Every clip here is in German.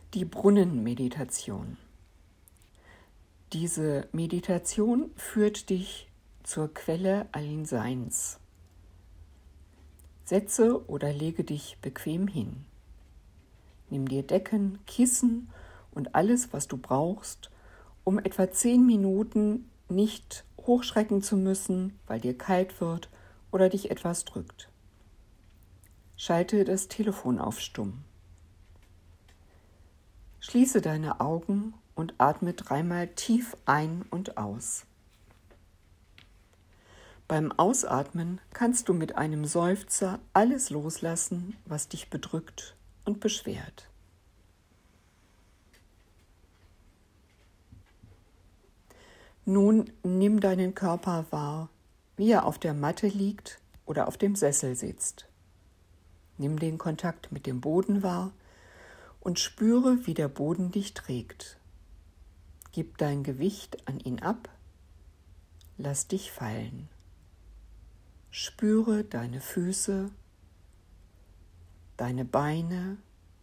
Die Brunnenmeditation. Diese Meditation führt dich zur Quelle allen Seins. Setze oder lege dich bequem hin. Nimm dir Decken, Kissen und alles, was du brauchst, um etwa 10 Minuten nicht hochschrecken zu müssen, weil dir kalt wird oder dich etwas drückt. Schalte das Telefon auf Stumm. Schließe deine Augen und atme 3-mal tief ein und aus. Beim Ausatmen kannst du mit einem Seufzer alles loslassen, was dich bedrückt und beschwert. Nun nimm deinen Körper wahr, wie er auf der Matte liegt oder auf dem Sessel sitzt. Nimm den Kontakt mit dem Boden wahr und spüre, wie der Boden dich trägt. Gib dein Gewicht an ihn ab, lass dich fallen. Spüre deine Füße, deine Beine,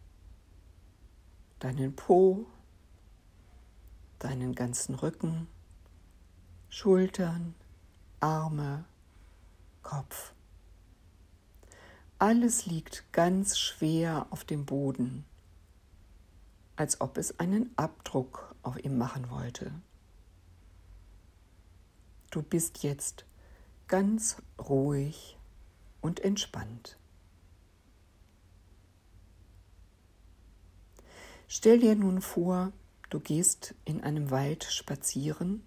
deinen Po, deinen ganzen Rücken, Schultern, Arme, Kopf. Alles liegt ganz schwer auf dem Boden, als ob es einen Abdruck auf ihm machen wollte. Du bist jetzt ganz ruhig und entspannt. Stell dir nun vor, du gehst in einem Wald spazieren,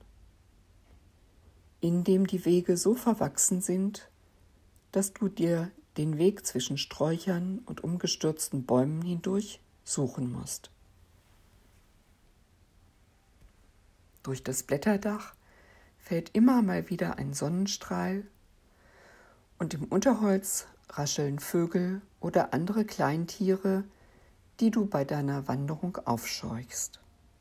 in dem die Wege so verwachsen sind, dass du dir den Weg zwischen Sträuchern und umgestürzten Bäumen hindurch suchen musst. Durch das Blätterdach fällt immer mal wieder ein Sonnenstrahl und im Unterholz rascheln Vögel oder andere Kleintiere, die du bei deiner Wanderung aufscheuchst.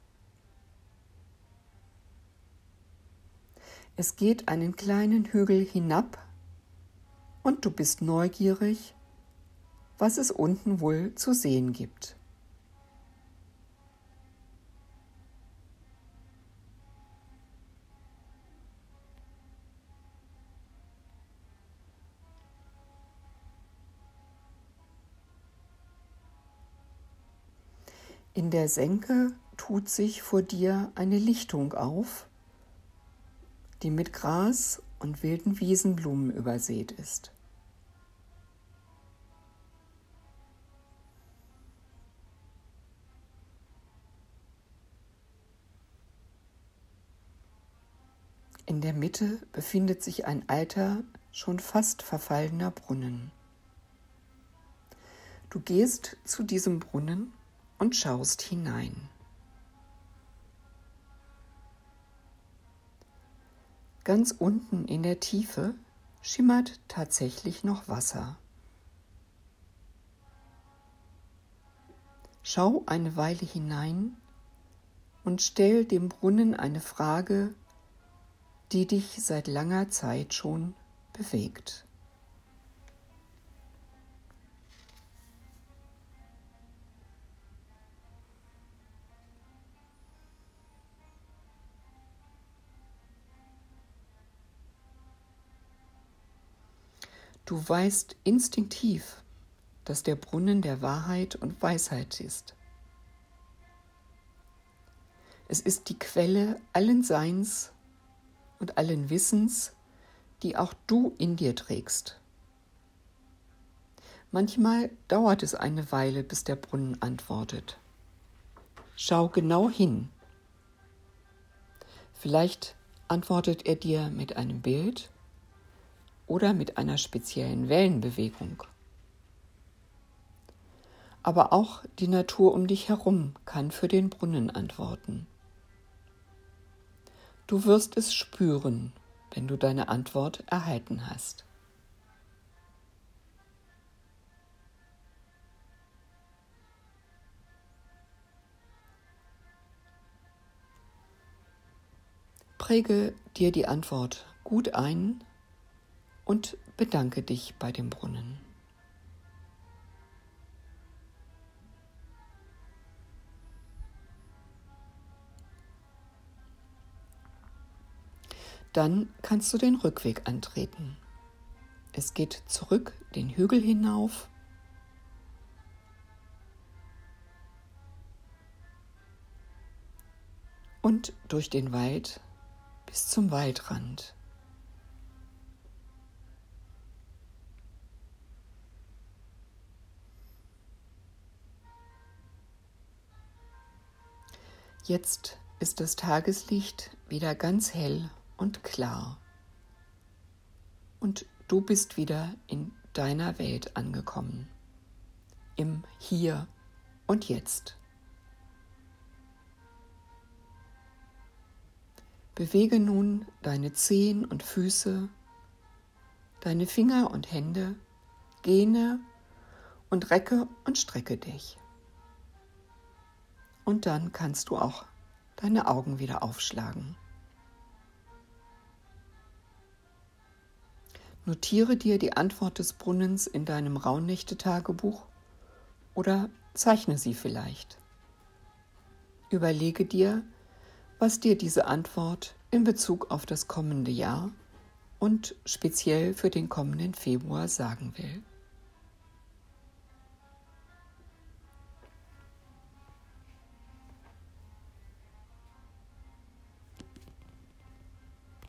Es geht einen kleinen Hügel hinab und du bist neugierig, was es unten wohl zu sehen gibt. In der Senke tut sich vor dir eine Lichtung auf, die mit Gras und wilden Wiesenblumen übersät ist. In der Mitte befindet sich ein alter, schon fast verfallener Brunnen. Du gehst zu diesem Brunnen und schaust hinein. Ganz unten in der Tiefe schimmert tatsächlich noch Wasser. Schau eine Weile hinein und stell dem Brunnen eine Frage, die dich seit langer Zeit schon bewegt. Du weißt instinktiv, dass der Brunnen der Wahrheit und Weisheit ist. Es ist die Quelle allen Seins und allen Wissens, die auch du in dir trägst. Manchmal dauert es eine Weile, bis der Brunnen antwortet. Schau genau hin. Vielleicht antwortet er dir mit einem Bild oder mit einer speziellen Wellenbewegung. Aber auch die Natur um dich herum kann für den Brunnen antworten. Du wirst es spüren, wenn du deine Antwort erhalten hast. Präge dir die Antwort gut ein und bedanke dich bei dem Brunnen. Dann kannst du den Rückweg antreten. Es geht zurück den Hügel hinauf und durch den Wald bis zum Waldrand. Jetzt ist das Tageslicht wieder ganz hell und klar. Und du bist wieder in deiner Welt angekommen. Im Hier und Jetzt. Bewege nun deine Zehen und Füße, deine Finger und Hände, gähne und recke und strecke dich. Und dann kannst du auch deine Augen wieder aufschlagen. Notiere dir die Antwort des Brunnens in deinem Rauhnächte-Tagebuch oder zeichne sie vielleicht. Überlege dir, was dir diese Antwort in Bezug auf das kommende Jahr und speziell für den kommenden Februar sagen will.